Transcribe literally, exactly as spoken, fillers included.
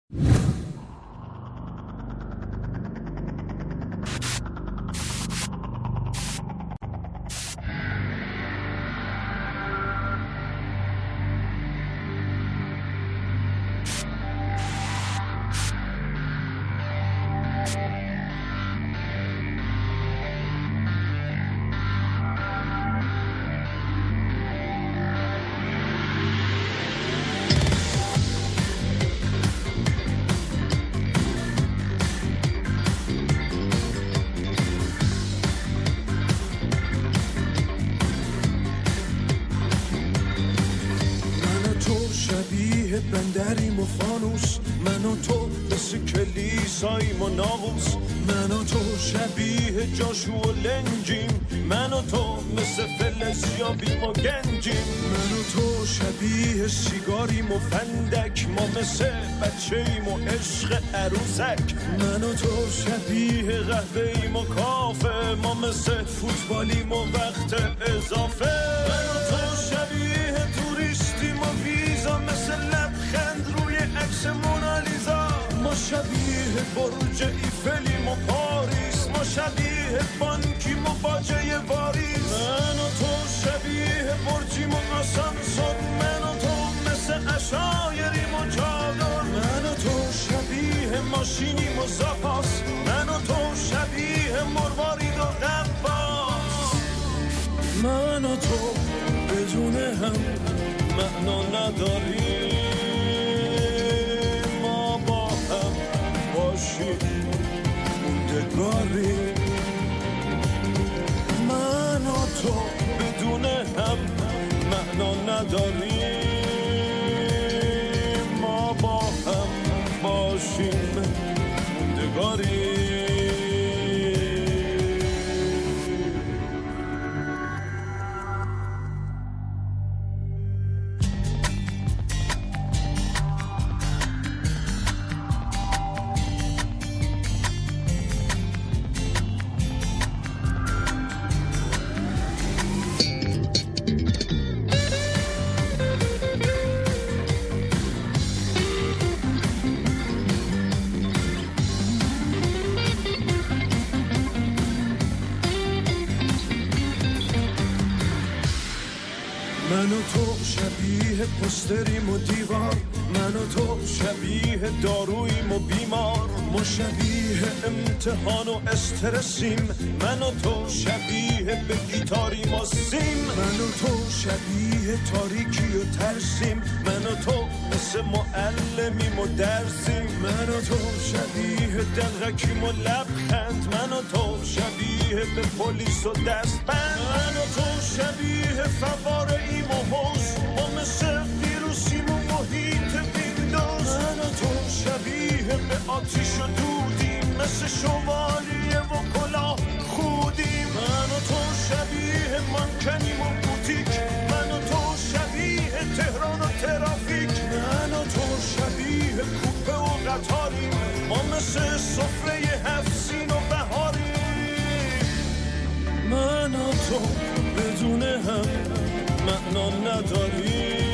بندریم و فانوس، من و تو مثل کلیساییم و ناقوس، من و تو شبیه جاشو و لنجیم، من و تو مثل فلزیابیم و گنجیم، من و تو شبیه سیگاریم و فندک، ما مثل بچه‌ایم و عشق عروسک، من و تو شبیه قهوه‌ایم و کافه، ما مثل فوتبالیم و وقت اضافه، من و تو شبیه توریستیم و ویزا مثل لبخند روی عکس مونالیزا، ما شبیه برج ایفلیم و پاریس، ما شبیه بانکیم و باجه واریس، من و تو شبیه برجیم و آسانسور، من و تو مثل عشایریم و چادر، من و تو شبیه ماشینیم و زاپاس، من و تو شبیه مروارید و غواص، من و تو بدون هم معنا نداریم، ما با هم باشیم موندگاریم، من و تو بدون هم معنا نداریم، ما با هم باشیم موندگاریم. من و تو شبیه پستریم و دیوار، من و تو شبیه دارویم و بیمار، ما شبیه امتحان و استرسیم، من و تو شبیه به گیتاریم و سیم، من و تو شبیه تاریکی و ترسیم، من و تو مثل معلمیم و درسیم، من و تو شبیه دلغکیم و لبخند، من و تو شبیه به پلیس و دستبند، من و تو شبیه فواره ایم و حوز، ما مثل ویروسیم و محیط ویندوز، من و تو شبیه به آتیش و دودیم، مثل شوالیه و کلاه خودیم، من و تو شبیه مانکنیم و بوتیک، من و تو شبیه تهران و ترافیک، من و تو شبیه کوپه و قطاریم، ما مثل سفره هفت سین و بهاریم، من و تو بدون هم معنا نداریم.